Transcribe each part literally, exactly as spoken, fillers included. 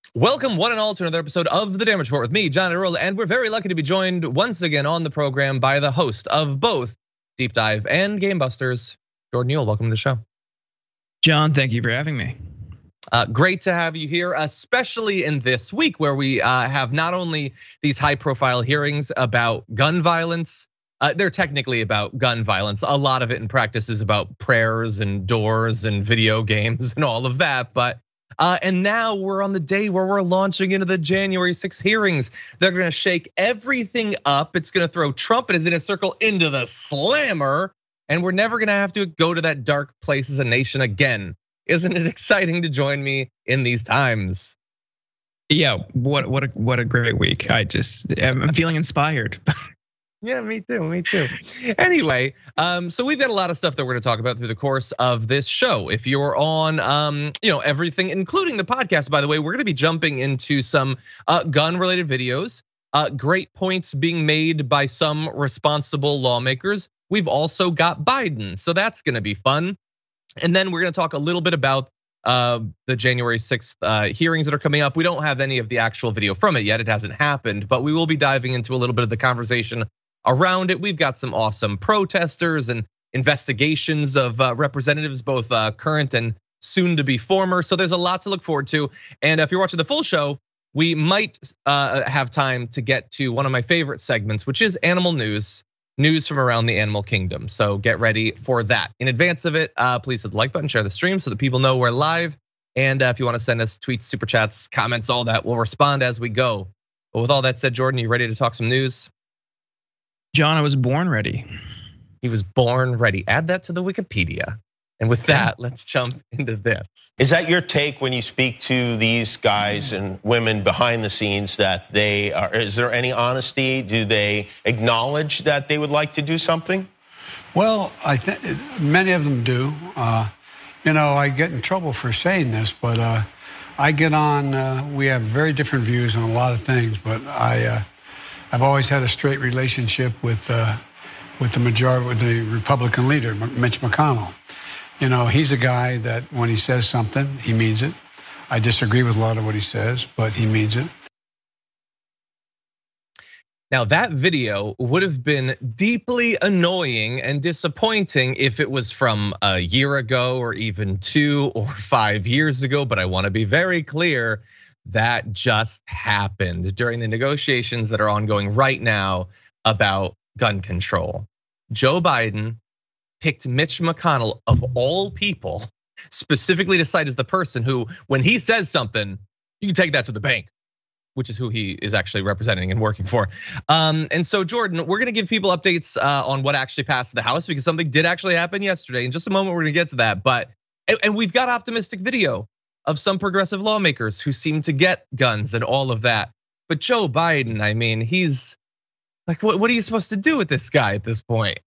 Welcome one and all to another episode of The Damage Report with me, John Earl, and we're very lucky to be joined once again on the program by the host of both Deep Dive and Game Busters, Jordan Uhl. Welcome to the show. John, thank you for having me. Uh, great to have you here, especially in this week where we uh, have not only these high-profile hearings about gun violence, uh, they're technically about gun violence. A lot of it in practice is about prayers and doors and video games and all of that, but Uh, and now we're on the day where we're launching into the January sixth hearings. They're gonna shake everything up. It's gonna throw Trump and his inner circle into the slammer. And we're never gonna have to go to that dark place as a nation again. Isn't it exciting to join me in these times? Yeah, what what a what a great week. I just I'm feeling inspired. Yeah, me too, me too. Anyway, um, so we've got a lot of stuff that we're gonna talk about through the course of this show. If you're on, um, you know, everything, including the podcast, by the way, we're gonna be jumping into some gun-related videos. Uh, great points being made by some responsible lawmakers. We've also got Biden, so that's gonna be fun. And then we're gonna talk a little bit about uh, the January sixth hearings that are coming up. We don't have any of the actual video from it yet, it hasn't happened, but we will be diving into a little bit of the conversation around it. We've got some awesome protesters and investigations of representatives, both current and soon to be former. So there's a lot to look forward to. And if you're watching the full show, we might have time to get to one of my favorite segments, which is animal news, news from around the animal kingdom. So get ready for that. In advance of it, please hit the like button, share the stream so that people know we're live. And if you want to send us tweets, super chats, comments, all that, we'll respond as we go. But with all that said, Jordan, you ready to talk some news? John, I was born ready. He was born ready. Add that to the Wikipedia. And with that, let's jump into this. Is that your take when you speak to these guys and women behind the scenes, that they are, is there any honesty? Do they acknowledge that they would like to do something? Well, I think many of them do. Uh, you know, I get in trouble for saying this, but uh, I get on, uh, we have very different views on a lot of things, but I, uh, I've always had a straight relationship with uh, with the majority, with the Republican leader, Mitch McConnell. You know, he's a guy that when he says something, he means it. I disagree with a lot of what he says, but he means it. Now that video would have been deeply annoying and disappointing if it was from a year ago or even two or five years ago, but I wanna be very clear, that just happened during the negotiations that are ongoing right now about gun control. Joe Biden picked Mitch McConnell of all people, specifically to cite as the person who, when he says something, you can take that to the bank, which is who he is actually representing and working for. Um, and so Jordan, we're gonna give people updates on what actually passed the House because something did actually happen yesterday. In just a moment, we're gonna get to that, but, and we've got optimistic video of some progressive lawmakers who seem to get guns and all of that. But Joe Biden, I mean, he's like, what, what are you supposed to do with this guy at this point?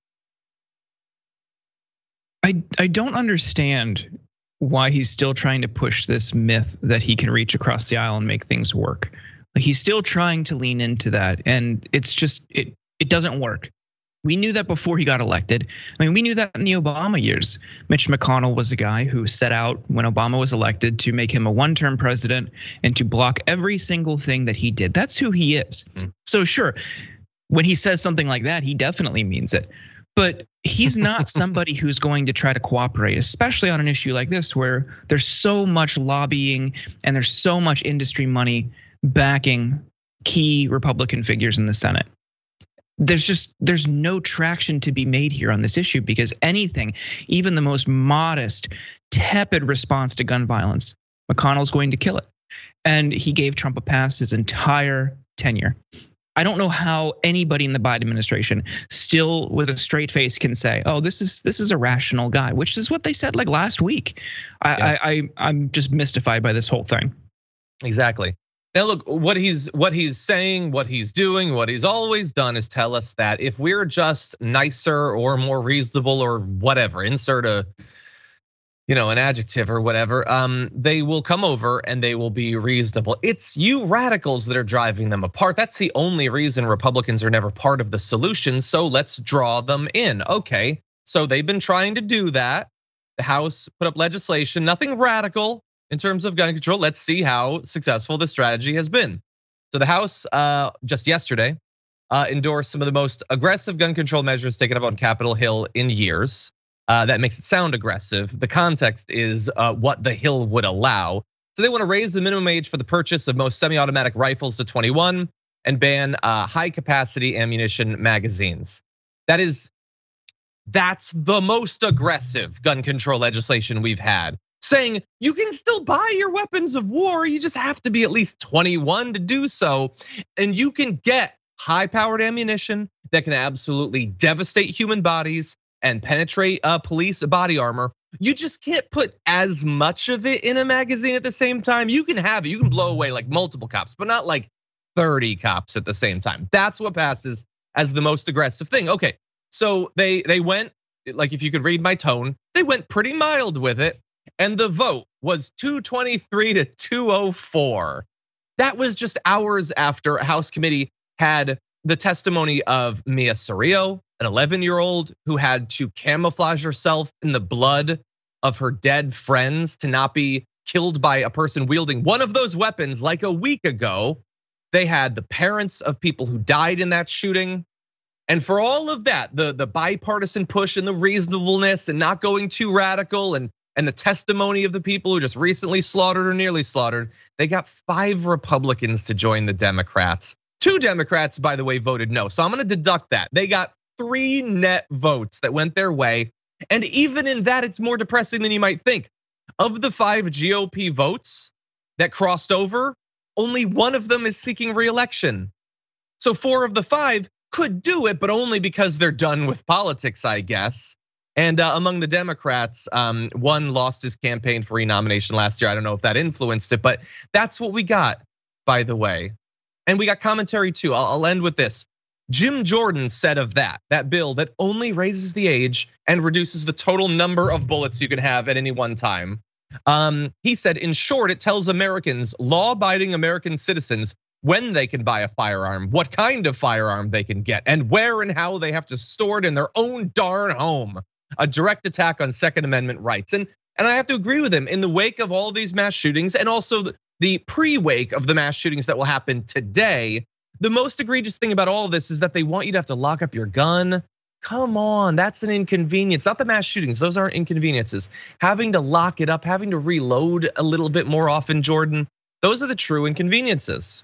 I, I don't understand why he's still trying to push this myth that he can reach across the aisle and make things work. Like he's still trying to lean into that, and it's just, it, it doesn't work. We knew that before he got elected. I mean, we knew that in the Obama years. Mitch McConnell was a guy who set out when Obama was elected to make him a one-term president and to block every single thing that he did. That's who he is. Mm. So sure, when he says something like that, he definitely means it. But he's not somebody who's going to try to cooperate, especially on an issue like this where there's so much lobbying and there's so much industry money backing key Republican figures in the Senate. There's just, there's no traction to be made here on this issue because anything, even the most modest, tepid response to gun violence, McConnell's going to kill it. And he gave Trump a pass his entire tenure. I don't know how anybody in the Biden administration still with a straight face can say, oh, this is this is a rational guy, which is what they said like last week. I, yeah. I, I I'm just mystified by this whole thing. Exactly. Now look, what he's what he's saying, what he's doing, what he's always done is tell us that if we're just nicer or more reasonable or whatever, insert a, you know, an adjective or whatever, um, they will come over and they will be reasonable. It's you radicals that are driving them apart. That's the only reason Republicans are never part of the solution. So let's draw them in. Okay, so they've been trying to do that. The House put up legislation, nothing radical, in terms of gun control. Let's see how successful the strategy has been. So the House uh, just yesterday uh, endorsed some of the most aggressive gun control measures taken up on Capitol Hill in years. Uh, that makes it sound aggressive. The context is uh, what the Hill would allow. So they want to raise the minimum age for the purchase of most semi-automatic rifles to twenty-one and ban uh, high-capacity ammunition magazines. That is, that's the most aggressive gun control legislation we've had. Saying you can still buy your weapons of war, you just have to be at least twenty-one to do so. And you can get high-powered ammunition that can absolutely devastate human bodies and penetrate police body armor. You just can't put as much of it in a magazine at the same time. You can have it, you can blow away like multiple cops, but not like thirty cops at the same time. That's what passes as the most aggressive thing. Okay, so they they went, like if you could read my tone, they went pretty mild with it. And the vote was two twenty-three to two oh four. That was just hours after a House committee had the testimony of Mia Cerrillo, an eleven-year-old who had to camouflage herself in the blood of her dead friends to not be killed by a person wielding one of those weapons like a week ago. They had the parents of people who died in that shooting. And for all of that, the, the bipartisan push and the reasonableness and not going too radical and, and the testimony of the people who just recently slaughtered or nearly slaughtered, they got five Republicans to join the Democrats. Two Democrats, by the way, voted no. So I'm gonna deduct that. They got three net votes that went their way. And even in that, it's more depressing than you might think. Of the five G O P votes that crossed over, only one of them is seeking re-election. So four of the five could do it, but only because they're done with politics, I guess. And among the Democrats, one lost his campaign for re-nomination last year. I don't know if that influenced it, but that's what we got, by the way. And we got commentary too. I'll end with this. Jim Jordan said of that, that bill that only raises the age and reduces the total number of bullets you can have at any one time. Um, he said, in short, it tells Americans, law-abiding American citizens, when they can buy a firearm, what kind of firearm they can get, and where and how they have to store it in their own darn home. A direct attack on Second Amendment rights. And, and I have to agree with him, in the wake of all these mass shootings and also the, the pre-wake of the mass shootings that will happen today, the most egregious thing about all of this is that they want you to have to lock up your gun. Come on, that's an inconvenience. Not the mass shootings, those aren't inconveniences. Having to lock it up, having to reload a little bit more often, Jordan, those are the true inconveniences.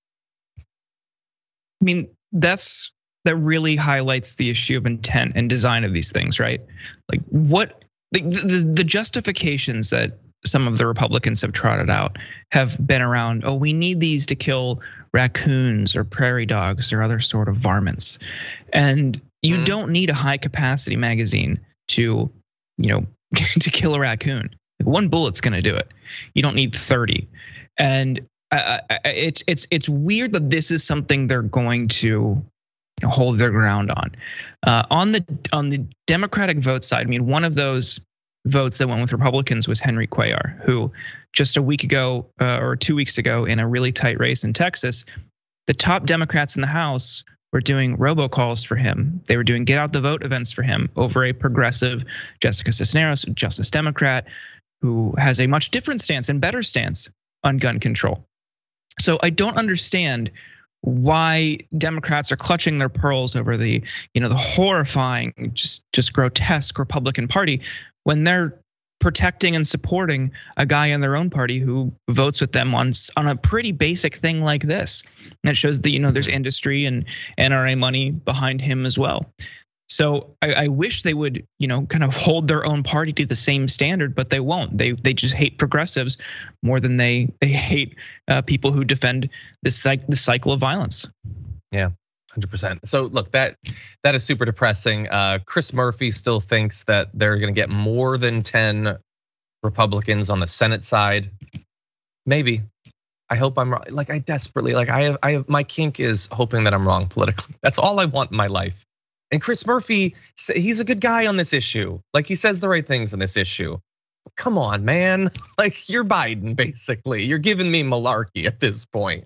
I mean, that's that really highlights the issue of intent and design of these things, right? Like what the, the, the justifications that some of the Republicans have trotted out have been around, oh, we need these to kill raccoons or prairie dogs or other sort of varmints. And you mm-hmm. don't need a high capacity magazine to, you know, to kill a raccoon. One bullet's gonna do it. You don't need thirty. And uh, it's it's it's weird that this is something they're going to hold their ground on. Uh, on the on the Democratic vote side, I mean, one of those votes that went with Republicans was Henry Cuellar, who just a week ago uh, or two weeks ago in a really tight race in Texas, the top Democrats in the House were doing robocalls for him. They were doing get out the vote events for him over a progressive Jessica Cisneros, Justice Democrat, who has a much different stance and better stance on gun control. So I don't understand why Democrats are clutching their pearls over the, you know, the horrifying, just just grotesque Republican Party when they're protecting and supporting a guy in their own party who votes with them on on a pretty basic thing like this. And it shows that, you know, there's industry and N R A money behind him as well. So I, I wish they would, you know, kind of hold their own party to the same standard, but they won't. They they just hate progressives more than they they hate uh, people who defend this the cycle of violence. Yeah, one hundred percent. So look, that that is super depressing. Uh, Chris Murphy still thinks that they're going to get more than ten Republicans on the Senate side. Maybe. I hope I'm wrong. Like I desperately like I have I have my kink is hoping that I'm wrong politically. That's all I want in my life. And Chris Murphy, he's a good guy on this issue. Like he says the right things on this issue. Come on, man. Like you're Biden, basically. You're giving me malarkey at this point.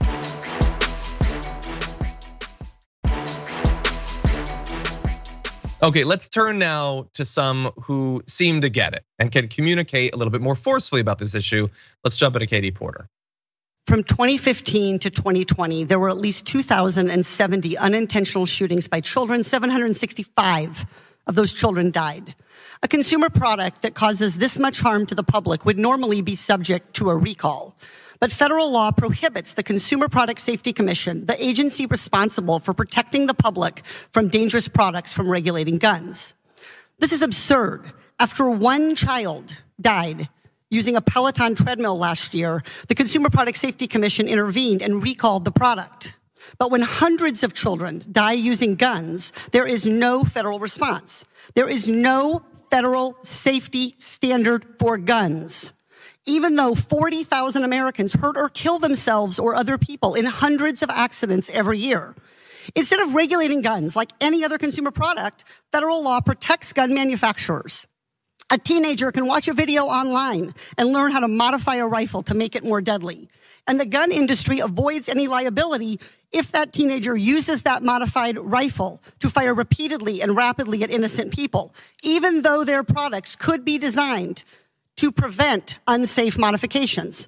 Okay, let's turn now to some who seem to get it and can communicate a little bit more forcefully about this issue. Let's jump into Katie Porter. From twenty fifteen to twenty twenty, there were at least two thousand seventy unintentional shootings by children. seven hundred sixty-five of those children died. A consumer product that causes this much harm to the public would normally be subject to a recall. But federal law prohibits the Consumer Product Safety Commission, the agency responsible for protecting the public from dangerous products, from regulating guns. This is absurd. After one child died using a Peloton treadmill last year, the Consumer Product Safety Commission intervened and recalled the product. But when hundreds of children die using guns, there is no federal response. There is no federal safety standard for guns. Even though forty thousand Americans hurt or kill themselves or other people in hundreds of accidents every year. Instead of regulating guns like any other consumer product, federal law protects gun manufacturers. A teenager can watch a video online and learn how to modify a rifle to make it more deadly. And the gun industry avoids any liability if that teenager uses that modified rifle to fire repeatedly and rapidly at innocent people, even though their products could be designed to prevent unsafe modifications.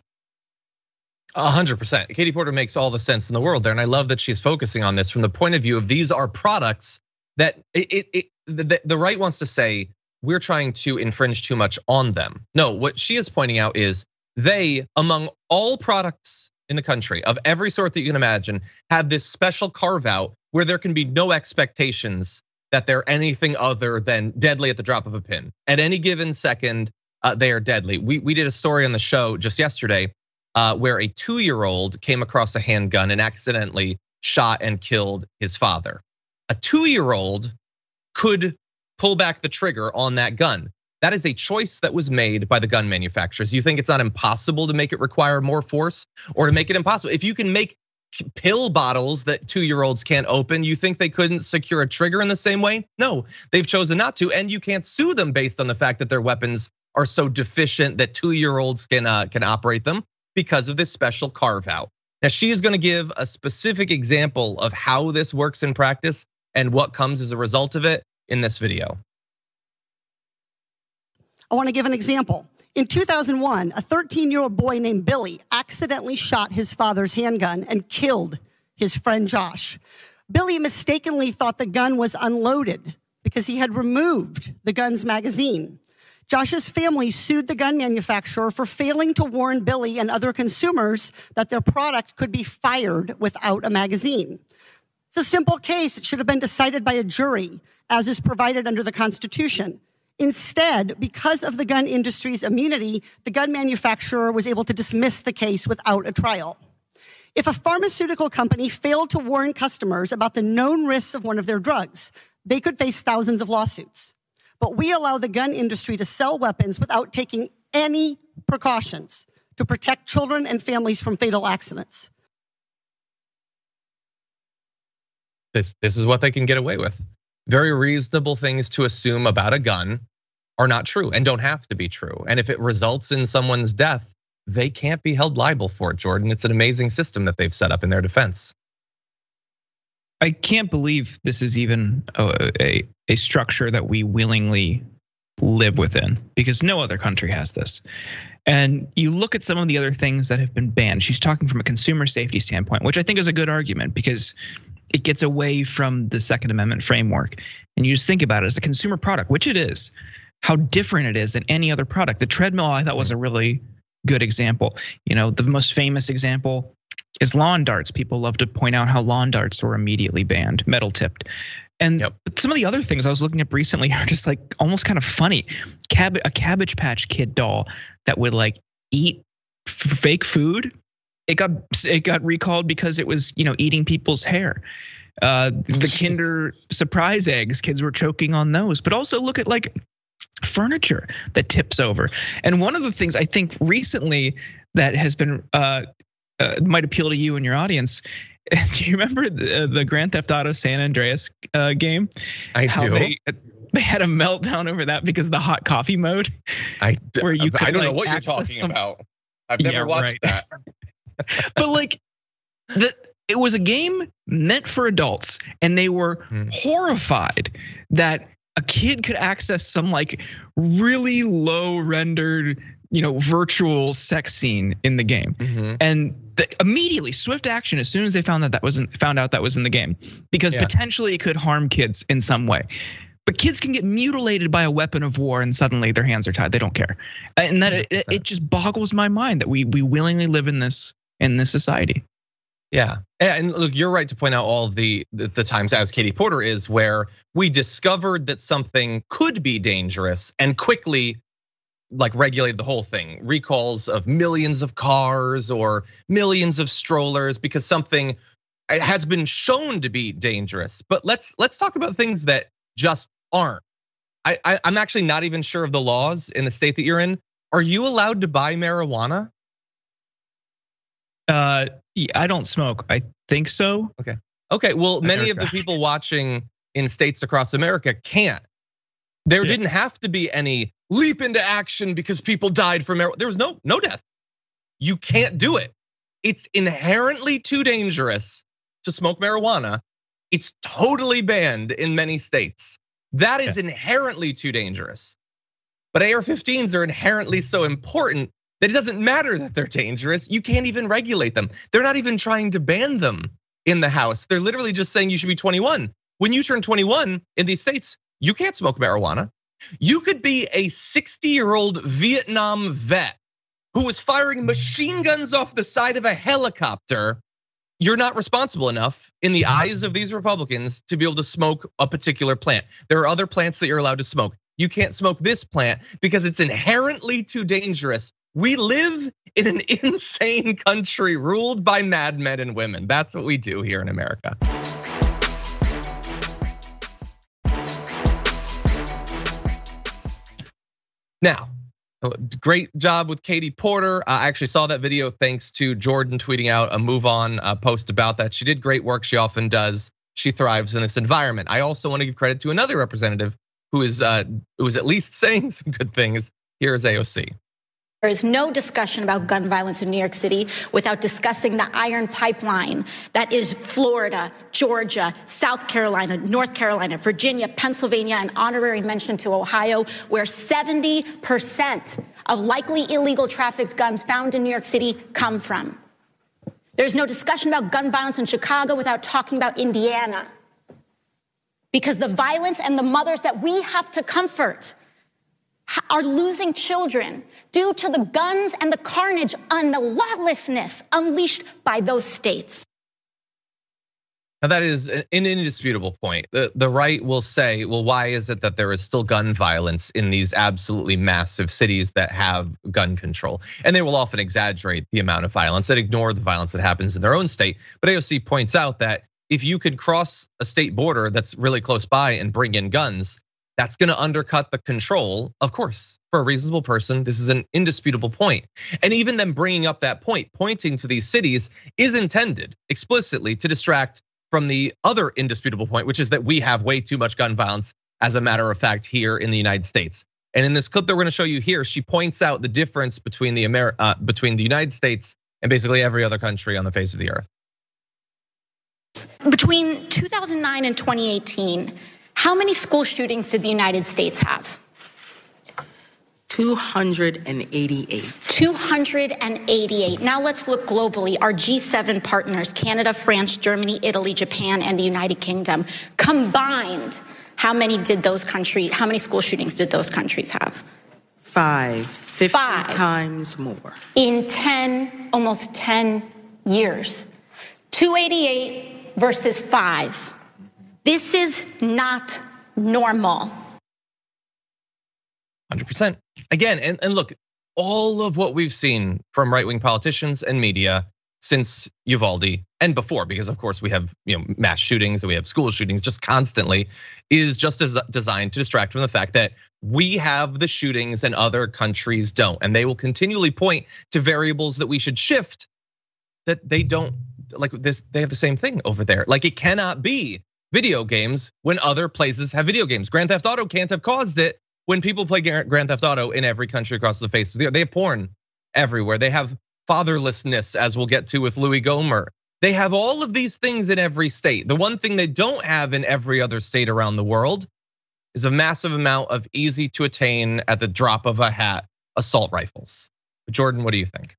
A hundred percent. Katie Porter makes all the sense in the world there. And I love that she's focusing on this from the point of view of these are products that it, it, it the, the right wants to say, we're trying to infringe too much on them. No, what she is pointing out is they, among all products in the country of every sort that you can imagine, have this special carve out where there can be no expectations that they're anything other than deadly at the drop of a pin. At any given second, Uh, they are deadly. We we did a story on the show just yesterday uh, where a two-year-old came across a handgun and accidentally shot and killed his father. A two-year-old could pull back the trigger on that gun. That is a choice that was made by the gun manufacturers. You think it's not impossible to make it require more force or to make it impossible? If you can make pill bottles that two-year-olds can't open, you think they couldn't secure a trigger in the same way? No, they've chosen not to, and you can't sue them based on the fact that their weapons are so deficient that two-year-olds can uh, can operate them because of this special carve out. Now she is going to give a specific example of how this works in practice and what comes as a result of it in this video. I want to give an example. In two thousand one, a thirteen-year-old boy named Billy accidentally shot his father's handgun and killed his friend Josh. Billy mistakenly thought the gun was unloaded because he had removed the gun's magazine. Josh's family sued the gun manufacturer for failing to warn Billy and other consumers that their product could be fired without a magazine. It's a simple case. It should have been decided by a jury, as is provided under the Constitution. Instead, because of the gun industry's immunity, the gun manufacturer was able to dismiss the case without a trial. If a pharmaceutical company failed to warn customers about the known risks of one of their drugs, they could face thousands of lawsuits. But we allow the gun industry to sell weapons without taking any precautions to protect children and families from fatal accidents. This, this is what they can get away with. Very reasonable things to assume about a gun are not true and don't have to be true. And if it results in someone's death, they can't be held liable for it, Jordan. It's an amazing system that they've set up in their defense. I can't believe this is even a, a, a structure that we willingly live within, because no other country has this. And you look at some of the other things that have been banned. She's talking from a consumer safety standpoint, which I think is a good argument because it gets away from the Second Amendment framework. And you just think about it as a consumer product, which it is, how different it is than any other product. The treadmill I thought was a really good example. You know, the most famous example is lawn darts. People love to point out how lawn darts were immediately banned, metal tipped. And yep. Some of the other things I was looking up recently are just like almost kind of funny. Cab- a Cabbage Patch Kid doll that would like eat f- fake food. It got it got recalled because it was, you know, eating people's hair. Uh, the Kinder Surprise eggs, kids were choking on those. But also look at like furniture that tips over. And one of the things I think recently that has been uh, uh, might appeal to you and your audience. Do you remember the, the Grand Theft Auto San Andreas uh, game? I How do. They, they had a meltdown over that because of the hot coffee mode. I, where you could, I don't like, know what you're talking some, about. I've never yeah, watched right. that. But like, the, it was a game meant for adults, and they were hmm. horrified that a kid could access some like really low rendered, you know, virtual sex scene in the game, mm-hmm. and the, immediately swift action as soon as they found that that wasn't found out that was in the game, because yeah. potentially it could harm kids in some way. But kids can get mutilated by a weapon of war and suddenly their hands are tied. They don't care, and that it, it just boggles my mind that we we willingly live in this in this society. Yeah, and look, you're right to point out all of the, the the times, as Katie Porter is, where we discovered that something could be dangerous and quickly like regulated the whole thing. Recalls of millions of cars or millions of strollers because something has been shown to be dangerous. But let's let's talk about things that just aren't. I, I I'm actually not even sure of the laws in the state that you're in. Are you allowed to buy marijuana? Uh, I don't smoke. I think so. Okay. Okay. Well, many of the people watching in states across America can't. There yeah. didn't have to be any leap into action because people died from marijuana. There was no no death. You can't do it. It's inherently too dangerous to smoke marijuana. It's totally banned in many states. That is yeah. inherently too dangerous. But A R fifteens are inherently so important that it doesn't matter that they're dangerous. You can't even regulate them. They're not even trying to ban them in the House. They're literally just saying you should be twenty-one. When you turn twenty-one in these states, you can't smoke marijuana. You could be a sixty-year-old Vietnam vet who was firing machine guns off the side of a helicopter. You're not responsible enough in the eyes of these Republicans to be able to smoke a particular plant. There are other plants that you're allowed to smoke. You can't smoke this plant because it's inherently too dangerous. We live in an insane country ruled by madmen and women. That's what we do here in America. Now, great job with Katie Porter. I actually saw that video thanks to Jordan tweeting out a Move On post about that. She did great work. She often does. She thrives in this environment. I also want to give credit to another representative who is who is at least saying some good things. Here is A O C. There is no discussion about gun violence in New York City without discussing the iron pipeline that is Florida, Georgia, South Carolina, North Carolina, Virginia, Pennsylvania, and honorary mention to Ohio, where seventy percent of likely illegal trafficked guns found in New York City come from. There's no discussion about gun violence in Chicago without talking about Indiana, because the violence and the mothers that we have to comfort are losing children due to the guns and the carnage and the lawlessness unleashed by those states. Now that is an indisputable point. The, the right will say, well, why is it that there is still gun violence in these absolutely massive cities that have gun control? And they will often exaggerate the amount of violence and ignore the violence that happens in their own state. But A O C points out that if you could cross a state border that's really close by and bring in guns, that's gonna undercut the control, of course, for a reasonable person. This is an indisputable point. And even them bringing up that point, pointing to these cities, is intended explicitly to distract from the other indisputable point, which is that we have way too much gun violence, as a matter of fact, here in the United States. And in this clip that we're gonna show you here, she points out the difference between the Amer- uh, between the United States and basically every other country on the face of the earth. Between two thousand nine and twenty eighteen, how many school shootings did the United States have? two hundred eighty-eight. two hundred eighty-eight. Now let's look globally. Our G seven partners, Canada, France, Germany, Italy, Japan, and the United Kingdom, combined, how many did those countries, how many school shootings did those countries have? Five. fifty Five. Times more. In ten, almost ten years. two eighty-eight versus five. This is not normal. one hundred percent. Again, and, and look, all of what we've seen from right-wing politicians and media since Uvalde and before, because of course we have you know mass shootings and we have school shootings just constantly, is just as designed to distract from the fact that we have the shootings and other countries don't. And they will continually point to variables that we should shift that they don't, like this, they have the same thing over there. Like it cannot be video games when other places have video games. Grand Theft Auto can't have caused it when people play Grand Theft Auto in every country across the face of the earth. They have porn everywhere. They have fatherlessness, as we'll get to with Louis Gohmert. They have all of these things in every state. The one thing they don't have in every other state around the world is a massive amount of easy to attain at the drop of a hat assault rifles. Jordan, what do you think?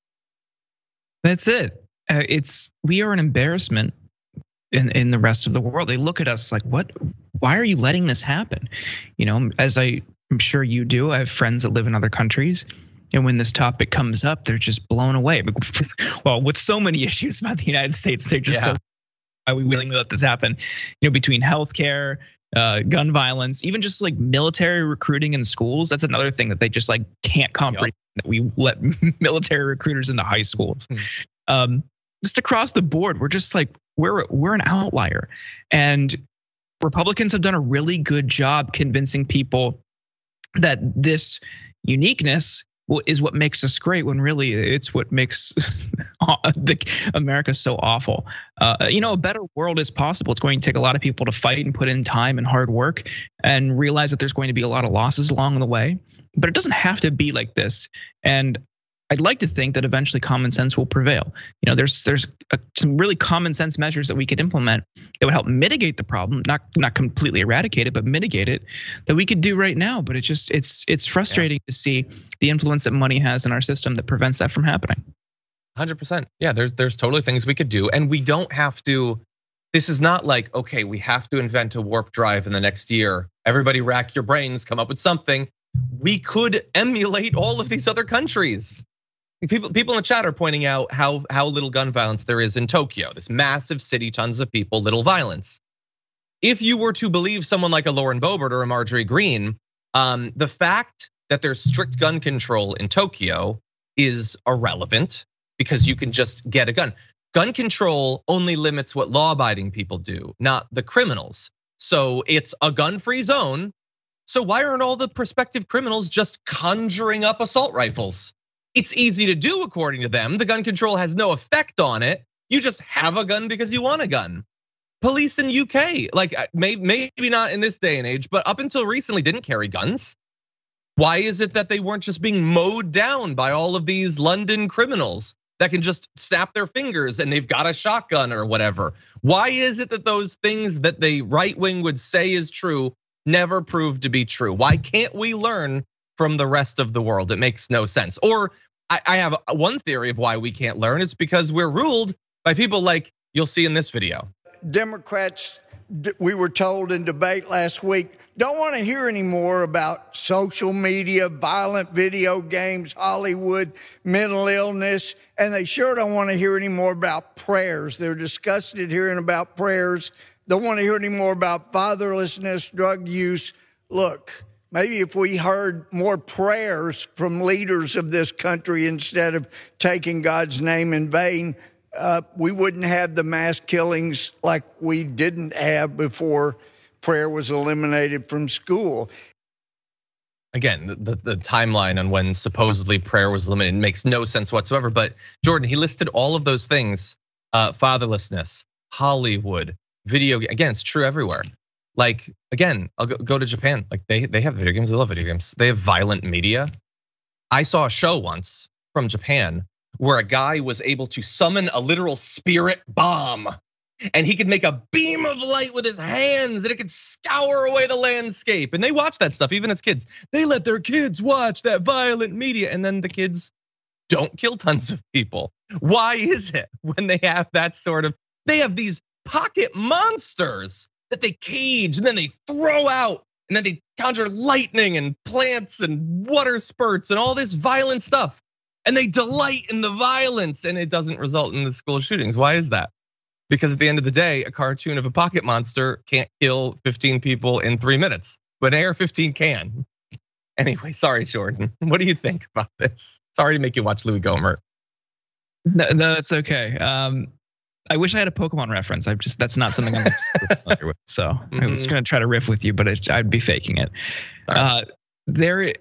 That's it. Uh, it's we are an embarrassment in in the rest of the world. They look at us like, what? Why are you letting this happen? You know, as I, I'm sure you do. I have friends that live in other countries, and when this topic comes up, they're just blown away. Well, with so many issues about the United States, they're just yeah. so. Why are we willing to let this happen? You know, between healthcare, uh, gun violence, even just like military recruiting in schools. That's another thing that they just like can't comprehend. Yep. That we let military recruiters into high schools. Mm. Um, just across the board, we're just like we're we're an outlier, and Republicans have done a really good job convincing people that this uniqueness is what makes us great, when really it's what makes America so awful. Uh, you know, a better world is possible. It's going to take a lot of people to fight and put in time and hard work and realize that there's going to be a lot of losses along the way, but it doesn't have to be like this. And I'd like to think that eventually common sense will prevail. You know, there's there's a, some really common sense measures that we could implement that would help mitigate the problem, not not completely eradicate it, but mitigate it, that we could do right now. But it's just it's it's frustrating yeah. to see the influence that money has in our system that prevents that from happening. one hundred percent. Yeah, there's there's totally things we could do, and we don't have to. This is not like, okay, we have to invent a warp drive in the next year. Everybody rack your brains, come up with something. We could emulate all of these other countries. People, people in the chat are pointing out how how little gun violence there is in Tokyo, this massive city, tons of people, little violence. If you were to believe someone like a Lauren Boebert or a Marjorie Greene, um, the fact that there's strict gun control in Tokyo is irrelevant because you can just get a gun. Gun control only limits what law-abiding people do, not the criminals. So it's a gun-free zone. So why aren't all the prospective criminals just conjuring up assault rifles? It's easy to do according to them. The gun control has no effect on it. You just have a gun because you want a gun. Police in U K, like maybe not in this day and age, but up until recently didn't carry guns. Why is it that they weren't just being mowed down by all of these London criminals that can just snap their fingers and they've got a shotgun or whatever? Why is it that those things that the right wing would say is true never proved to be true? Why can't we learn from the rest of the world? It makes no sense. Or I have one theory of why we can't learn. It's because we're ruled by people like you'll see in this video. Democrats, we were told in debate last week, don't want to hear any more about social media, violent video games, Hollywood, mental illness, and they sure don't want to hear any more about prayers. They're disgusted hearing about prayers. Don't want to hear any more about fatherlessness, drug use. Look, maybe if we heard more prayers from leaders of this country instead of taking God's name in vain, uh, we wouldn't have the mass killings like we didn't have before prayer was eliminated from school. Again, the, the timeline on when supposedly prayer was eliminated makes no sense whatsoever. But Jordan, he listed all of those things, uh, fatherlessness, Hollywood, video, again, it's true everywhere. Like, again, I'll go to Japan. Like they, they have video games, they love video games. They have violent media. I saw a show once from Japan where a guy was able to summon a literal spirit bomb. And he could make a beam of light with his hands and it could scour away the landscape. And they watch that stuff, even as kids. They let their kids watch that violent media. And then the kids don't kill tons of people. Why is it when they have that sort of, they have these pocket monsters that they cage and then they throw out and then they conjure lightning and plants and water spurts and all this violent stuff. And they delight in the violence and it doesn't result in the school shootings. Why is that? Because at the end of the day, a cartoon of a pocket monster can't kill fifteen people in three minutes, but A R fifteen can. Anyway, sorry, Jordan. What do you think about this? Sorry to make you watch Louis Gohmert. No, no, that's okay. Um, I wish I had a Pokemon reference. I just that's not something I'm familiar with. So mm-hmm. I was gonna try to riff with you, but it, I'd be faking it. Uh, there,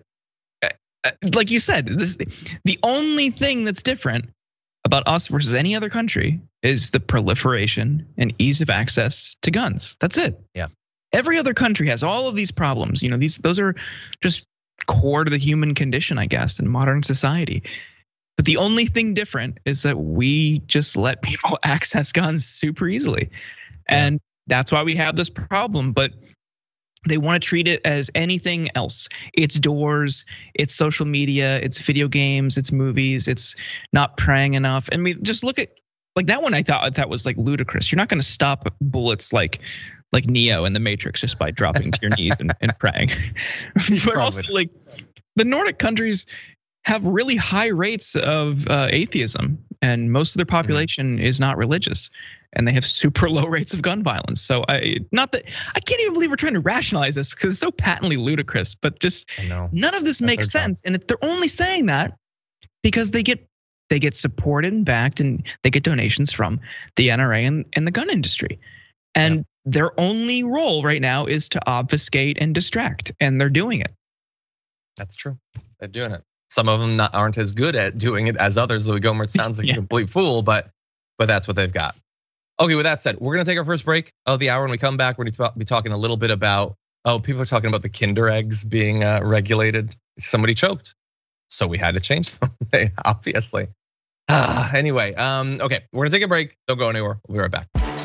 like you said, this the only thing that's different about us versus any other country is the proliferation and ease of access to guns. That's it. Yeah. Every other country has all of these problems. You know, these those are just core to the human condition, I guess, in modern society. But the only thing different is that we just let people access guns super easily. And that's why we have this problem. But They want to treat it as anything else. It's doors, it's social media, it's video games, it's movies, it's not praying enough. I mean, just look at like that one. I thought that was like ludicrous. You're not going to stop bullets like like Neo in the Matrix just by dropping to your knees and, and praying. But also like the Nordic countries have really high rates of uh, atheism, and most of their population mm-hmm. is not religious, and they have super low rates of gun violence. So I, not that I can't even believe we're trying to rationalize this because it's so patently ludicrous, but just none of this makes sense. And they're only saying that because they get they get supported and backed, and they get donations from the N R A and, and the gun industry. And yeah. their only role right now is to obfuscate and distract, and they're doing it. That's true. They're doing it. Some of them not, aren't as good at doing it as others. Louis Gohmert sounds like yeah. a complete fool, but but that's what they've got. Okay, with that said, we're gonna take our first break of the hour. When we come back, we're gonna be talking a little bit about, oh, people are talking about the Kinder eggs being uh, regulated. Somebody choked, so we had to change them, obviously. Ah, anyway, um, okay, we're gonna take a break. Don't go anywhere. We'll be right back.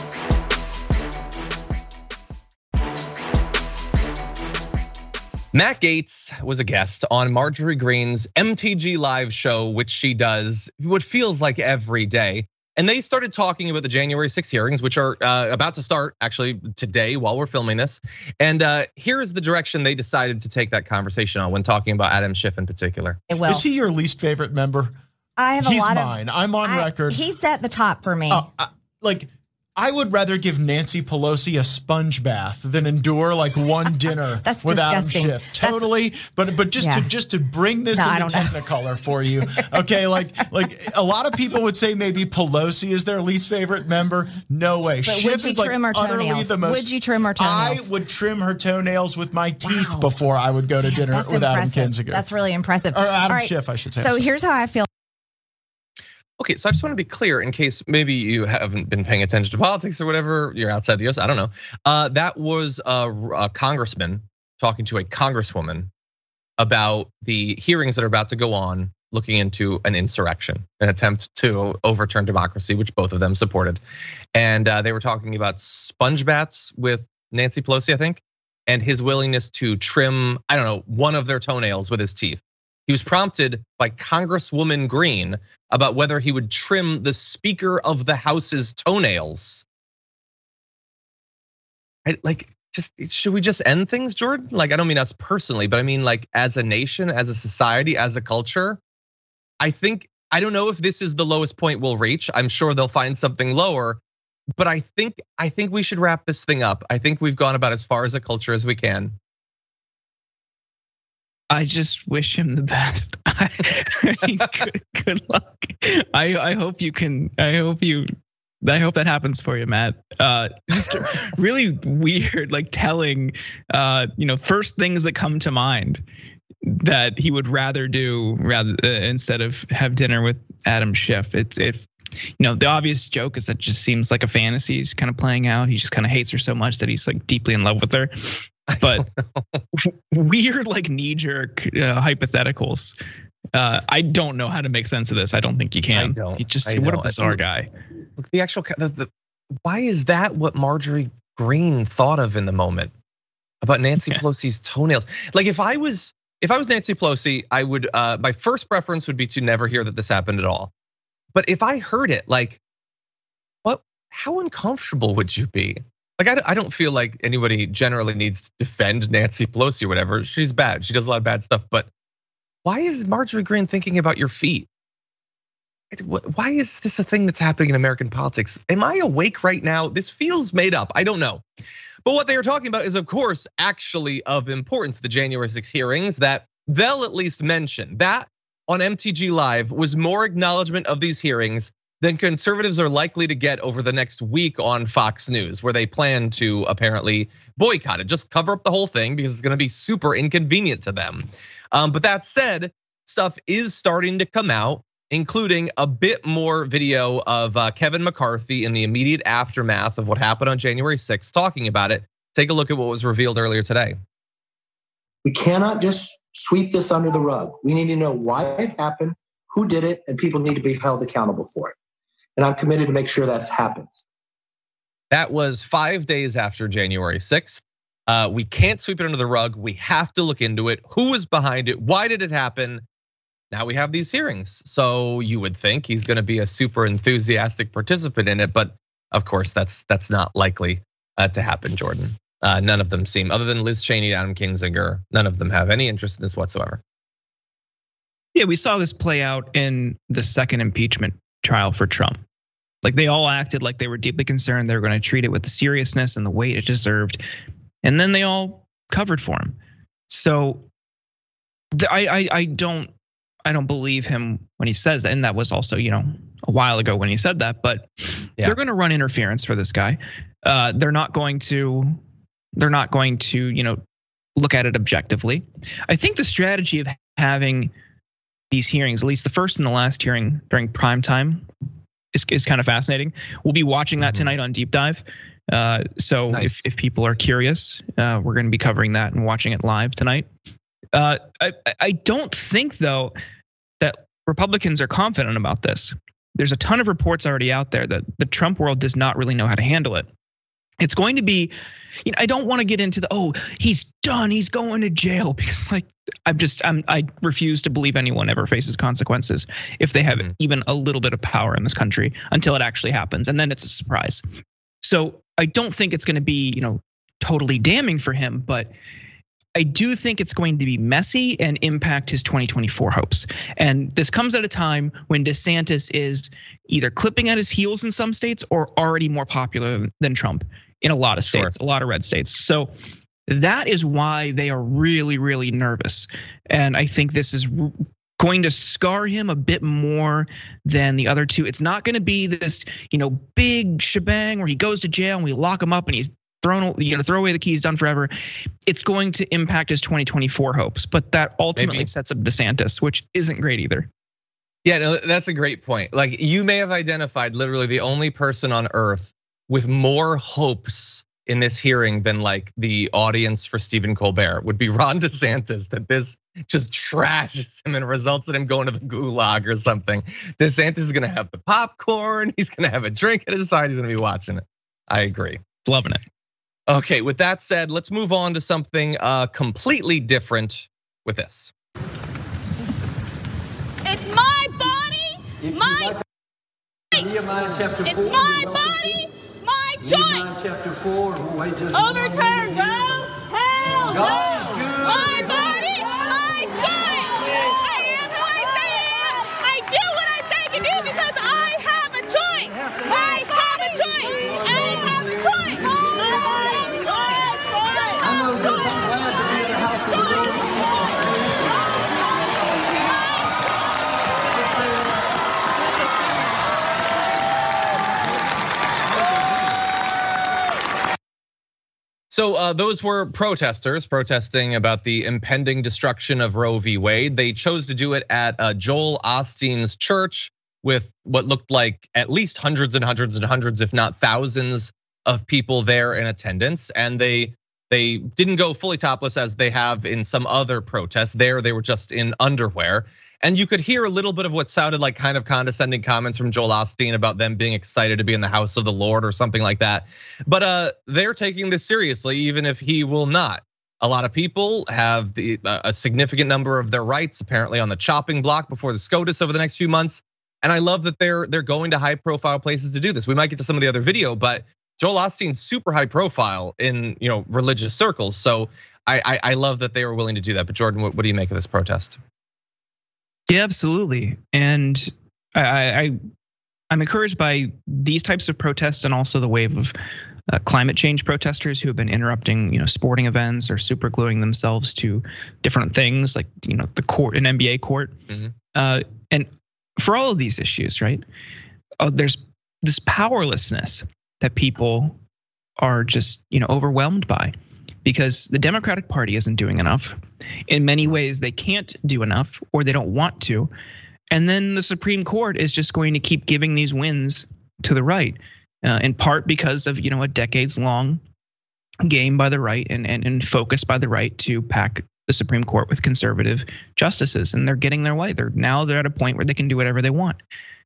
Matt Gaetz was a guest on Marjorie Greene's M T G Live show, which she does what feels like every day. And they started talking about the January sixth hearings, which are uh, about to start actually today while we're filming this. And uh, here is the direction they decided to take that conversation on when talking about Adam Schiff in particular. Well, is he your least favorite member? I have a He's lot mine. of. I'm on I, record. He's at the top for me. Uh, I, like. I would rather give Nancy Pelosi a sponge bath than endure like one dinner That's with disgusting. Adam Schiff. Totally, That's, but but just yeah. to just to bring this no, into Technicolor for you, okay? Like like a lot of people would say maybe Pelosi is their least favorite member. No way. But Schiff would you is trim like her utterly toenails? the most. Would you trim her toenails? I would trim her toenails with my teeth wow. before I would go to yeah, dinner with impressive. Adam Kinzinger. That's really impressive. Or Adam right. Schiff, I should say. So here's how I feel. Okay, so I just want to be clear in case maybe you haven't been paying attention to politics or whatever, you're outside the U S, I don't know. Uh, that was a, a congressman talking to a congresswoman about the hearings that are about to go on looking into an insurrection, an attempt to overturn democracy, which both of them supported. And they were talking about sponge baths with Nancy Pelosi, I think, and his willingness to trim, I don't know, one of their toenails with his teeth. He was prompted by Congresswoman Greene about whether he would trim the Speaker of the House's toenails. I, like, just should we just end things, Jordan? Like, I don't mean us personally, but I mean like as a nation, as a society, as a culture. I think, I don't know if this is the lowest point we'll reach. I'm sure they'll find something lower, but I think I think we should wrap this thing up. I think we've gone about as far as a culture as we can. I just wish him the best. good, good luck. I I hope you can. I hope you. I hope that happens for you, Matt. Uh, just really weird, like telling, uh, you know, first things that come to mind that he would rather do rather uh, instead of have dinner with Adam Schiff. It's if. You know, the obvious joke is that it just seems like a fantasy he's kind of playing out. He just kind of hates her so much that he's like deeply in love with her. But weird, like knee-jerk uh, hypotheticals. Uh, I don't know how to make sense of this. I don't think you can. I don't. He just I what know. a bizarre guy. Look, the actual the, the, why is that what Marjorie Greene thought of in the moment about Nancy yeah. Pelosi's toenails? Like if I was if I was Nancy Pelosi, I would uh, my first preference would be to never hear that this happened at all. But if I heard it, like, what? How uncomfortable would you be? Like, I, I don't feel like anybody generally needs to defend Nancy Pelosi or whatever. She's bad. She does a lot of bad stuff. But why is Marjorie Greene thinking about your feet? Why is this a thing that's happening in American politics? Am I awake right now? This feels made up. I don't know. But what they are talking about is, of course, actually of importance, the January sixth hearings that they'll at least mention. That on M T G Live was more acknowledgement of these hearings than conservatives are likely to get over the next week on Fox News, where they plan to apparently boycott it, just cover up the whole thing because it's gonna be super inconvenient to them. But that said, stuff is starting to come out, including a bit more video of Kevin McCarthy in the immediate aftermath of what happened on January sixth, talking about it. Take a look at what was revealed earlier today. We cannot just sweep this under the rug. We need to know why it happened, who did it, and people need to be held accountable for it. And I'm committed to make sure that happens. That was five days after January sixth. Uh, we can't sweep it under the rug. We have to look into it. Who is behind it? Why did it happen? Now we have these hearings. So you would think he's going to be a super enthusiastic participant in it, but of course that's that's not likely uh, to happen, Jordan. Uh, none of them seem, other than Liz Cheney and Adam Kinzinger, none of them have any interest in this whatsoever. Yeah, we saw this play out in the second impeachment trial for Trump. Like they all acted like they were deeply concerned. They were going to treat it with the seriousness and the weight it deserved. And then they all covered for him. So I, I, I don't, I don't believe him when he says that. And that was also, you know, a while ago when he said that, but yeah. They're going to run interference for this guy. Uh, they're not going to, they're not going to, you know, look at it objectively. I think the strategy of having these hearings, at least the first and the last hearing during prime time, is, is kind of fascinating. We'll be watching that tonight on Deep Dive. Uh, so nice. if, if people are curious, uh, we're going to be covering that and watching it live tonight. Uh, I, I don't think though that Republicans are confident about this. There's a ton of reports already out there that the Trump world does not really know how to handle it. It's going to be, you know, I don't want to get into the, oh, he's done, he's going to jail, because like, I'm just, I'm, I refuse to believe anyone ever faces consequences if they have mm-hmm. even a little bit of power in this country until it actually happens. And then it's a surprise. So I don't think it's going to be, you know, totally damning for him, but I do think it's going to be messy and impact his twenty twenty-four hopes. And this comes at a time when DeSantis is either clipping at his heels in some states or already more popular than Trump in a lot of states, sure. a lot of red states. So that is why they are really, really nervous. And I think this is going to scar him a bit more than the other two. It's not going to be this, you know, big shebang where he goes to jail and we lock him up and he's thrown, you know, throw away the keys, done forever. It's going to impact his twenty twenty-four hopes, but that ultimately Maybe. sets up DeSantis, which isn't great either. Yeah, no, that's a great point. Like you may have identified literally the only person on earth with more hopes in this hearing than like the audience for Stephen Colbert would be Ron DeSantis, that this just trashes him and results in him going to the gulag or something. DeSantis is gonna have the popcorn, he's gonna have a drink at his side, he's gonna be watching it. I agree. Loving it. Okay, with that said, let's move on to something uh, completely different with this. It's my body, if my choice. It's my body, my choice. Chapter four, overturn, go, hell, no. My body, my choice. I am who I say I am. I do what I say I can do because I have a choice. I have a choice. I have a choice. I know this. I'm glad to be in the house of the Lord. So uh, those were protesters protesting about the impending destruction of Roe v. Wade. They chose to do it at uh, Joel Osteen's church with what looked like at least hundreds and hundreds and hundreds, if not thousands, of people there in attendance. And they they didn't go fully topless as they have in some other protests. There, they were just in underwear. And you could hear a little bit of what sounded like kind of condescending comments from Joel Osteen about them being excited to be in the house of the Lord or something like that. But uh, they're taking this seriously, even if he will not. A lot of people have the, a significant number of their rights apparently on the chopping block before the SCOTUS over the next few months. And I love that they're they're going to high profile places to do this. We might get to some of the other video, but Joel Osteen's super high profile in you know religious circles. So I I, I love that they were willing to do that. But Jordan, what, what do you make of this protest? Yeah, absolutely. And I, I, I'm encouraged by these types of protests and also the wave of uh, climate change protesters who have been interrupting, you know, sporting events or super gluing themselves to different things like, you know, the court, an N B A court. Mm-hmm. Uh, and for all of these issues, right, uh, there's this powerlessness that people are just, you know, overwhelmed by. Because the Democratic Party isn't doing enough. In many ways, they can't do enough or they don't want to. And then the Supreme Court is just going to keep giving these wins to the right, uh, in part because of you know a decades long game by the right and, and, and focus by the right to pack the Supreme Court with conservative justices. And they're getting their way. They're now they're at a point where they can do whatever they want.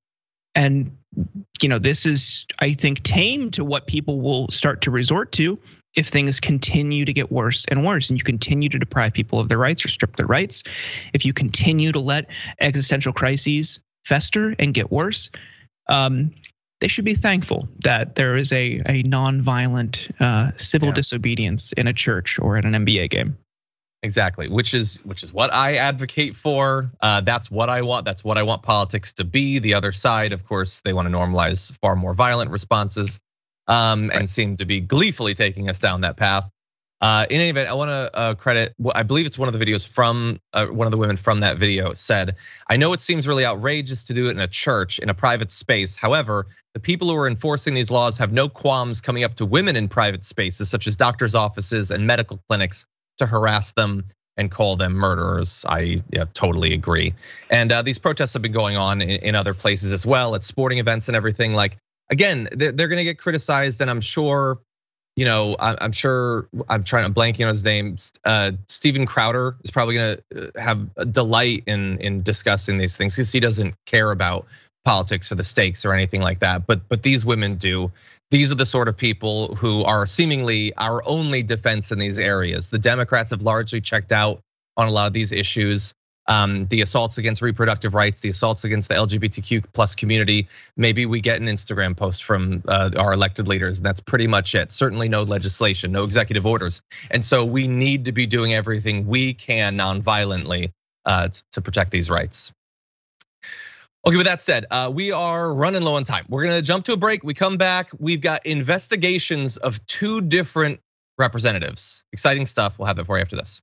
And, you know, this is, I think, tame to what people will start to resort to if things continue to get worse and worse, and you continue to deprive people of their rights or strip their rights. If you continue to let existential crises fester and get worse, um, they should be thankful that there is a, a non-violent uh, civil yeah. disobedience in a church or at an N B A game. Exactly, which is which is what I advocate for. Uh, that's what I want. That's what I want politics to be. The other side, of course, they want to normalize far more violent responses, um, and seem to be gleefully taking us down that path. Uh, in any event, I want to uh, credit. I believe it's one of the videos from uh, one of the women from that video said, "I know it seems really outrageous to do it in a church, in a private space. However, the people who are enforcing these laws have no qualms coming up to women in private spaces, such as doctors' offices and medical clinics, to harass them and call them murderers." I yeah, totally agree. And uh, these protests have been going on in, in other places as well, at sporting events and everything. Like, again, they're, they're gonna get criticized, and I'm sure, you know, I'm sure, I'm trying, I'm blanking on his name. Uh, Steven Crowder is probably gonna have a delight in in discussing these things because he doesn't care about politics or the stakes or anything like that. But but these women do. These are the sort of people who are seemingly our only defense in these areas. The Democrats have largely checked out on a lot of these issues. Um, the assaults against reproductive rights, the assaults against the L G B T Q plus community. Maybe we get an Instagram post from our elected leaders, and that's pretty much it. Certainly no legislation, no executive orders. And so we need to be doing everything we can non-violently to protect these rights. Okay, with that said, we are running low on time. We're gonna jump to a break. We come back, we've got investigations of two different representatives. Exciting stuff, we'll have that for you after this.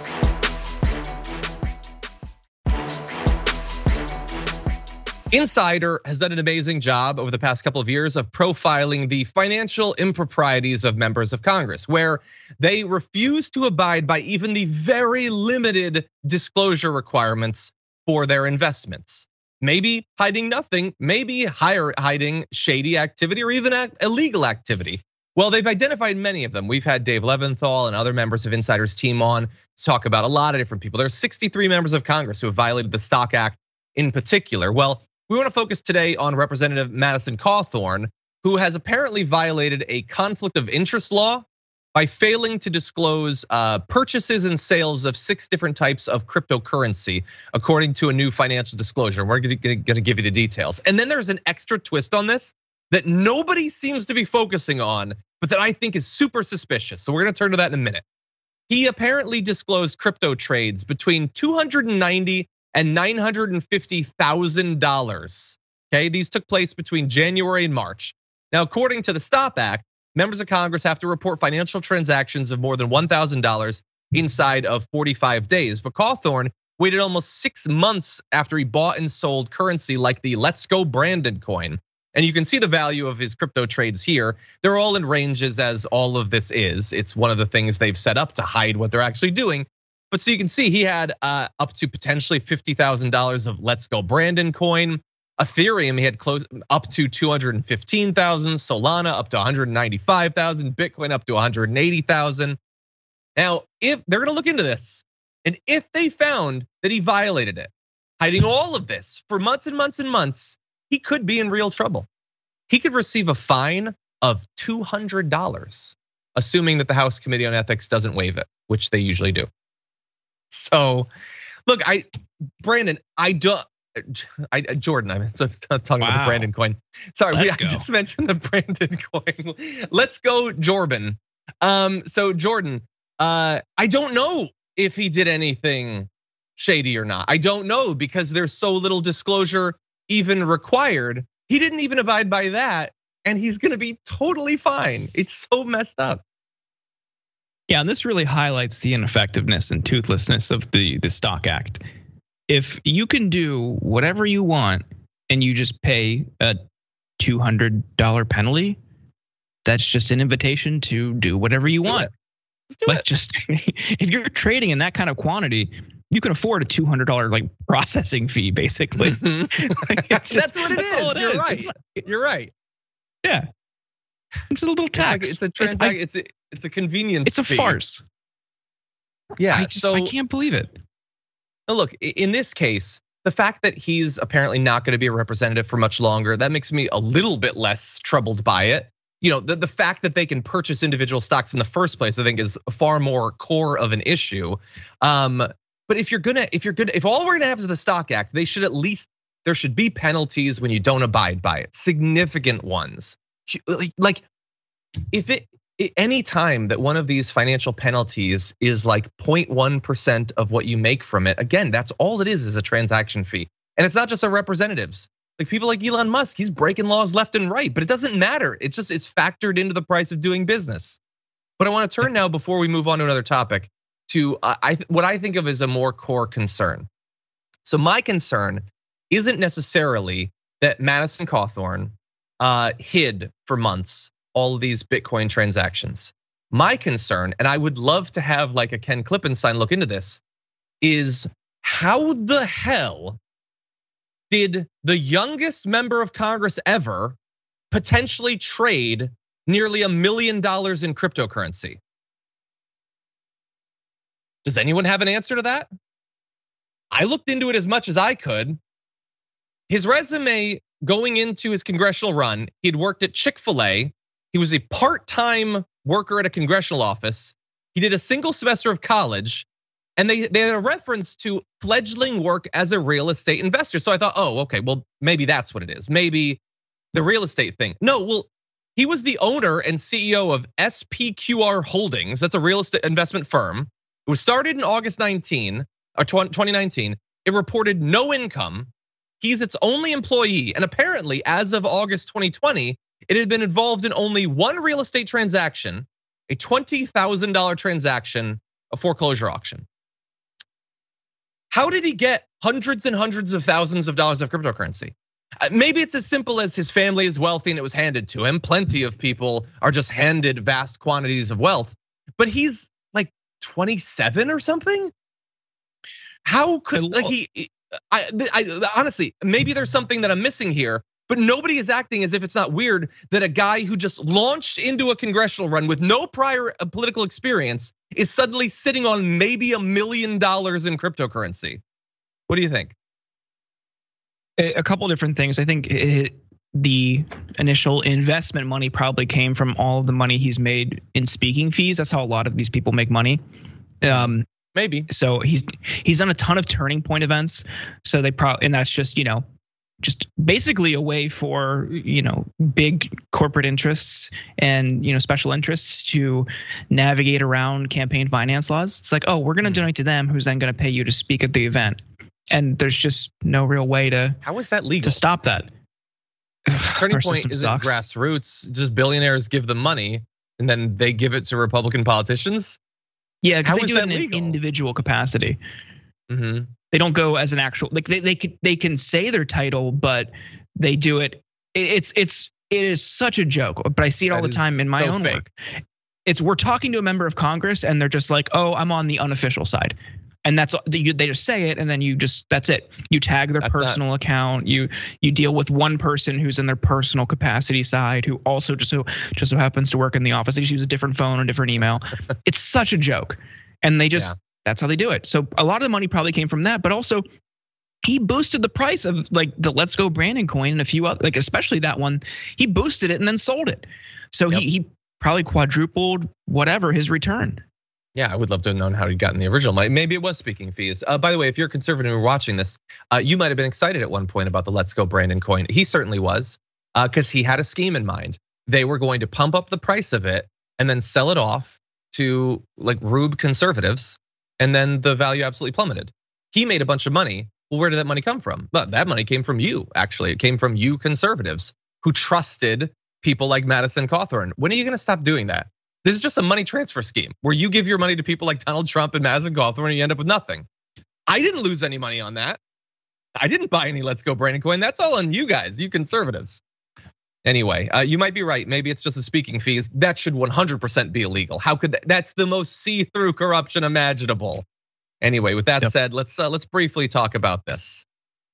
Insider has done an amazing job over the past couple of years of profiling the financial improprieties of members of Congress, where they refuse to abide by even the very limited disclosure requirements for their investments. Maybe hiding nothing, maybe hiding shady activity or even illegal activity. Well, they've identified many of them. We've had Dave Leventhal and other members of Insider's team on to talk about a lot of different people. There are sixty-three members of Congress who have violated the Stock Act in particular. Well, we want to focus today on Representative Madison Cawthorn, who has apparently violated a conflict of interest law by failing to disclose purchases and sales of six different types of cryptocurrency, according to a new financial disclosure. We're gonna give you the details. And then there's an extra twist on this that nobody seems to be focusing on, but that I think is super suspicious. So we're gonna turn to that in a minute. He apparently disclosed crypto trades between two hundred ninety and nine hundred fifty thousand dollars. Okay, these took place between January and March. Now, according to the STOP Act, members of Congress have to report financial transactions of more than one thousand dollars inside of forty-five days. But Cawthorn waited almost six months after he bought and sold currency like the Let's Go Brandon coin. And you can see the value of his crypto trades here. They're all in ranges, as all of this is. It's one of the things they've set up to hide what they're actually doing. But so you can see he had up to potentially fifty thousand dollars of Let's Go Brandon coin. Ethereum, he had close up to two hundred fifteen thousand, Solana up to one hundred ninety-five thousand, Bitcoin up to one hundred eighty thousand. Now, if they're gonna look into this, and if they found that he violated it, hiding all of this for months and months and months, he could be in real trouble. He could receive a fine of two hundred dollars, assuming that the House Committee on Ethics doesn't waive it, which they usually do. So, look, I, Brandon, I don't, I, Jordan, I'm talking wow. about the Brandon coin. Sorry, we, I just mentioned the Brandon coin. Let's go, Jordan. Um, so Jordan, uh, I don't know if he did anything shady or not. I don't know because there's so little disclosure even required. He didn't even abide by that, and he's gonna be totally fine. It's so messed up. Yeah, and this really highlights the ineffectiveness and toothlessness of the, the Stock Act. If you can do whatever you want and you just pay a two hundred dollar penalty, that's just an invitation to do whatever you want. But just if you're trading in that kind of quantity, you can afford a two hundred dollar like processing fee, basically. Like it's just, that's what it that's is. All it You're is. right. Not, You're right. Yeah. It's a little tax. It's, like, it's a transaction. It's, it's a it's a convenience. It's a fee. farce. Yeah. I just so, I can't believe it. Look, in this case, the fact that he's apparently not going to be a representative for much longer, that makes me a little bit less troubled by it. You know, the, the fact that they can purchase individual stocks in the first place, I think is far more core of an issue. Um, but if you're gonna, if you're gonna, if all we're gonna have is the Stock Act, they should at least, there should be penalties when you don't abide by it, significant ones. Like, if it, any time that one of these financial penalties is like zero point one percent of what you make from it, again, that's all it is, is a transaction fee. And it's not just our representatives. Like people like Elon Musk, he's breaking laws left and right, but it doesn't matter. It's just, it's factored into the price of doing business. But I want to turn now, before we move on to another topic, to I what I think of as a more core concern. So my concern isn't necessarily that Madison Cawthorn hid for months all of these Bitcoin transactions. My concern, and I would love to have like a Ken Klippenstein look into this, is how the hell did the youngest member of Congress ever potentially trade nearly a million dollars in cryptocurrency? Does anyone have an answer to that? I looked into it as much as I could. His resume going into his congressional run, he'd worked at Chick-fil-A. He was a part-time worker at a congressional office. He did a single semester of college, and they, they had a reference to fledgling work as a real estate investor. So I thought, oh, okay, well, maybe that's what it is. Maybe the real estate thing. No, well, he was the owner and C E O of S P Q R Holdings. That's a real estate investment firm. It was started in August nineteenth, or twenty nineteen. It reported no income. He's its only employee. And apparently, as of August twenty twenty, it had been involved in only one real estate transaction, a twenty thousand dollar transaction, a foreclosure auction. How did he get hundreds and hundreds of thousands of dollars of cryptocurrency? Maybe it's as simple as his family is wealthy and it was handed to him. Plenty of people are just handed vast quantities of wealth, but he's like twenty-seven or something. How could like he? I, I honestly, maybe there's something that I'm missing here, but nobody is acting as if it's not weird that a guy who just launched into a congressional run with no prior political experience is suddenly sitting on maybe a million dollars in cryptocurrency. What do you think? A couple different things. I think it, the initial investment money probably came from all of the money he's made in speaking fees. That's how a lot of these people make money. Um, Maybe. So he's he's done a ton of Turning Point events. So they probably, and that's just, you know, just basically a way for, you know, big corporate interests and, you know, special interests to navigate around campaign finance laws. It's like, oh, we're going to donate to them, who's then going to pay you to speak at the event. And there's just no real way to how is that legal to stop that. Turning Point isn't grassroots. Just billionaires give them money and then they give it to Republican politicians. Yeah, because they do it in an individual capacity. Mm-hmm. They don't go as an actual, like they they can they can say their title, but they do it. It's it's it is such a joke, but I see it all the time in my own work. It's we're talking to a member of Congress and they're just like, oh, I'm on the unofficial side. And that's they just say it, and then you just that's it. You tag their that's personal that. account. You you deal with one person who's in their personal capacity side, who also just so just so happens to work in the office. They just use a different phone or different email. It's such a joke, and they just yeah. that's how they do it. So a lot of the money probably came from that, but also he boosted the price of like the Let's Go Brandon coin and a few other, like especially that one. He boosted it and then sold it. So yep. he he probably quadrupled whatever his return. Yeah, I would love to have known how he got in the original. Maybe it was speaking fees. Uh, by the way, if you're a conservative and watching this, uh, you might have been excited at one point about the Let's Go Brandon coin. He certainly was, because uh, he had a scheme in mind. They were going to pump up the price of it and then sell it off to like rube conservatives, and then the value absolutely plummeted. He made a bunch of money. Well, where did that money come from? Well, that money came from you, actually. It came from you conservatives who trusted people like Madison Cawthorn. When are you gonna stop doing that? This is just a money transfer scheme where you give your money to people like Donald Trump and Madison Cawthorn and you end up with nothing. I didn't lose any money on that. I didn't buy any Let's Go Brandon coin. That's all on you guys, you conservatives. Anyway, you might be right. Maybe it's just the speaking fees. That should one hundred percent be illegal. How could that? That's the most see-through corruption imaginable. Anyway, with that yep. said, let's uh, let's briefly talk about this.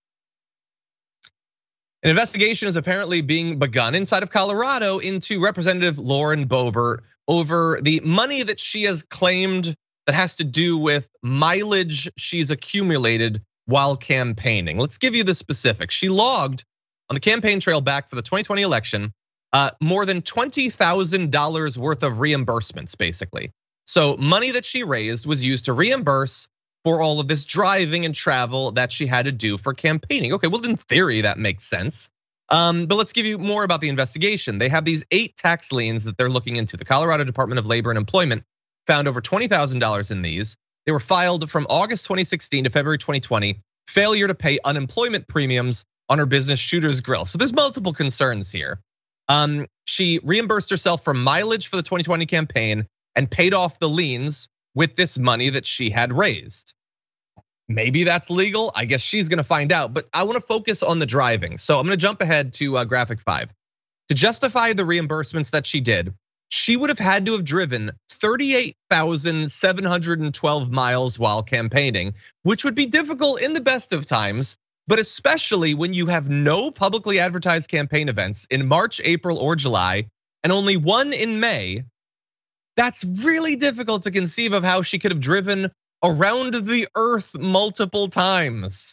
An investigation is apparently being begun inside of Colorado into Representative Lauren Boebert over the money that she has claimed that has to do with mileage she's accumulated while campaigning. Let's give you the specifics. She logged on the campaign trail back for the twenty twenty election uh, more than twenty thousand dollars worth of reimbursements, basically. So money that she raised was used to reimburse for all of this driving and travel that she had to do for campaigning. Okay, well, in theory, that makes sense. Um, but let's give you more about the investigation. They have these eight tax liens that they're looking into. The Colorado Department of Labor and Employment found over twenty thousand dollars in these. They were filed from August twenty sixteen to February twenty twenty. Failure to pay unemployment premiums on her business Shooter's Grill. So there's multiple concerns here. Um, she reimbursed herself for mileage for the twenty twenty campaign and paid off the liens with this money that she had raised. Maybe that's legal. I guess she's gonna find out, but I wanna focus on the driving. So I'm gonna jump ahead to graphic five. To justify the reimbursements that she did, she would have had to have driven thirty-eight thousand seven hundred twelve miles while campaigning, which would be difficult in the best of times, but especially when you have no publicly advertised campaign events in March, April, or July, and only one in May. That's really difficult to conceive of how she could have driven around the earth multiple times.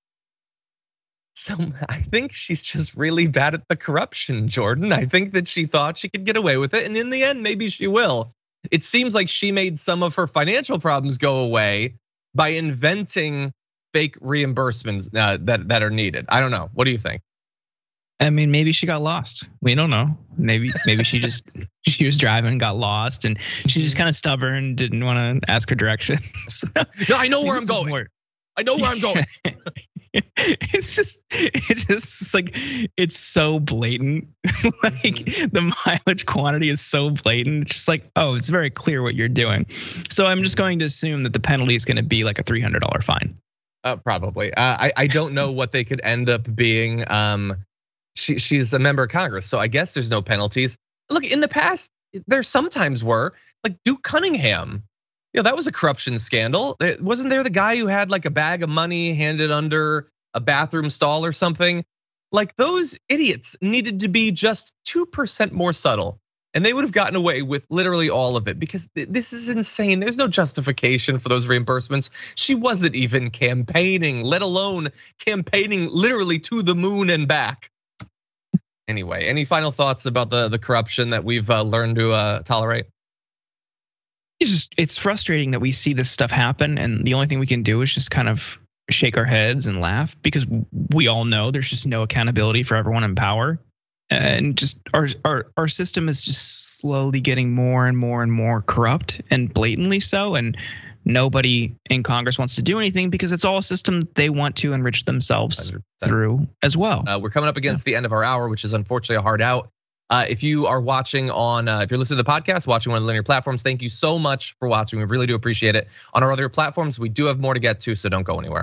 So I think she's just really bad at the corruption, Jordan. I think that she thought she could get away with it, and in the end, maybe she will. It seems like she made some of her financial problems go away by inventing fake reimbursements that, that are needed. I don't know. What do you think? I mean, maybe she got lost. We don't know. Maybe maybe she just she was driving and got lost, and she's just kind of stubborn, didn't want to ask her directions. No, I know where I'm going. I know where I'm going. It's just, it's just like, it's so blatant. Like the mileage quantity is so blatant. It's just like, oh, it's very clear what you're doing. So I'm just going to assume that the penalty is going to be like a three hundred dollars fine. Uh, probably. Uh, I I don't know what they could end up being. Um, she she's a member of Congress, so I guess there's no penalties. Look, in the past, there sometimes were, like Duke Cunningham. You know, that was a corruption scandal. Wasn't there the guy who had like a bag of money handed under a bathroom stall or something? Like those idiots needed to be just two percent more subtle, and they would have gotten away with literally all of it, because this is insane. There's no justification for those reimbursements. She wasn't even campaigning, let alone campaigning literally to the moon and back. Anyway, any final thoughts about the, the corruption that we've learned to tolerate? It's just, it's frustrating that we see this stuff happen, and the only thing we can do is just kind of shake our heads and laugh, because we all know there's just no accountability for everyone in power. And just our our our system is just slowly getting more and more and more corrupt, and blatantly so. And nobody in Congress wants to do anything because it's all a system they want to enrich themselves one hundred percent through as well. Uh, we're coming up against yeah. the end of our hour, which is unfortunately a hard out. Uh, if you are watching on, uh, if you're listening to the podcast, watching one of the linear platforms, thank you so much for watching. We really do appreciate it. On our other platforms, we do have more to get to, so don't go anywhere.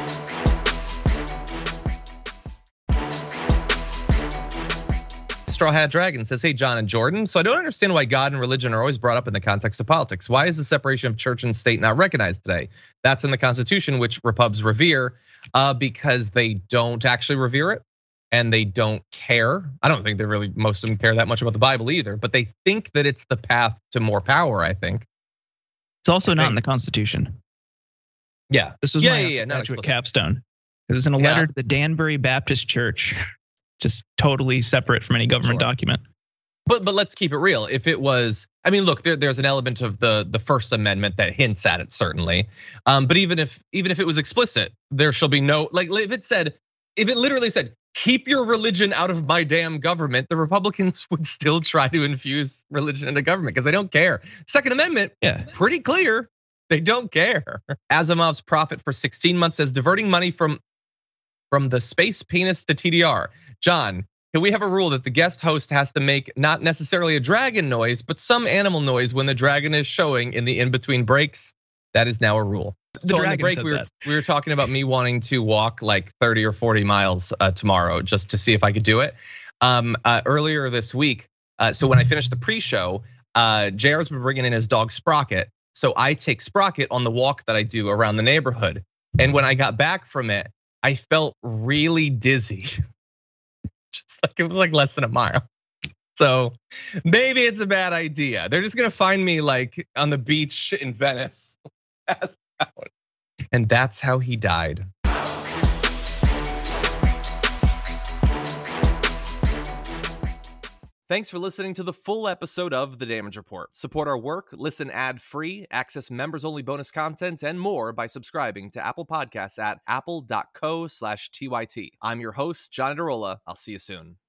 Straw Hat Dragon says, hey, John and Jordan. So I don't understand why God and religion are always brought up in the context of politics. Why is the separation of church and state not recognized today? That's in the Constitution, which Repubs revere, uh, because they don't actually revere it and they don't care. I don't think they really, most of them care that much about the Bible either, but they think that it's the path to more power, I think. It's also not in the Constitution. Yeah. This was yeah, my yeah, yeah, graduate capstone. It was in a letter Yeah. to the Danbury Baptist Church. Just totally separate from any government Sure. document. But but let's keep it real. If it was, I mean, look, there, there's an element of the the First Amendment that hints at it, certainly. Um, but even if even if it was explicit, there shall be no, like if it said, if it literally said, keep your religion out of my damn government, the Republicans would still try to infuse religion into government because they don't care. Second Amendment, yeah, pretty clear. They don't care. Asimov's prophet for sixteen months says diverting money from from the space penis to T D R. John, can we have a rule that the guest host has to make not necessarily a dragon noise, but some animal noise when the dragon is showing in the in-between breaks? That is now a rule. The so on the dragon break, said we were, that. we were talking about me wanting to walk like thirty or forty miles tomorrow just to see if I could do it. Um, uh, earlier this week, uh, so when I finished the pre-show, uh, J R's been bringing in his dog Sprocket. So I take Sprocket on the walk that I do around the neighborhood. And when I got back from it, I felt really dizzy. Just like it was like less than a mile. So maybe it's a bad idea. They're just gonna find me like on the beach in Venice. And that's how he died. Thanks for listening to the full episode of The Damage Report. Support our work, listen ad-free, access members-only bonus content, and more by subscribing to Apple Podcasts at apple.co slash TYT. I'm your host, John Darola. I'll see you soon.